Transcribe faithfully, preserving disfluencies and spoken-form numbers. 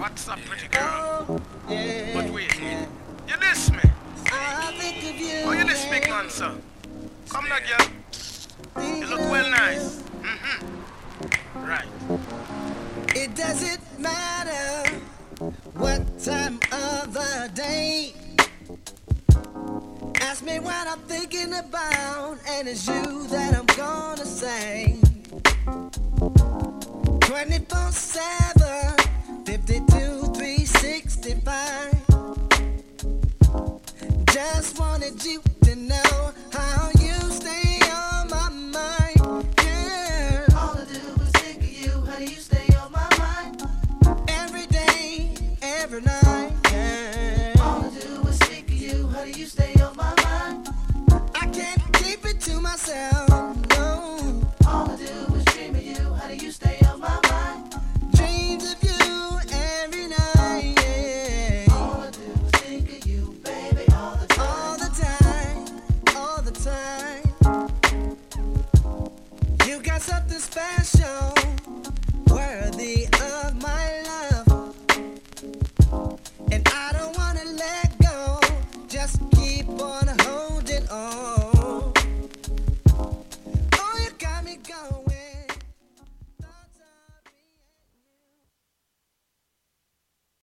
What's up, pretty girl? Oh, yeah. But wait, you diss me? I think of you. Oh, you diss big man, sir? Come now, girl. You look well nice. Mm-hmm. Right. It doesn't matter what time of the day. Ask me what I'm thinking about, and it's you that I'm gonna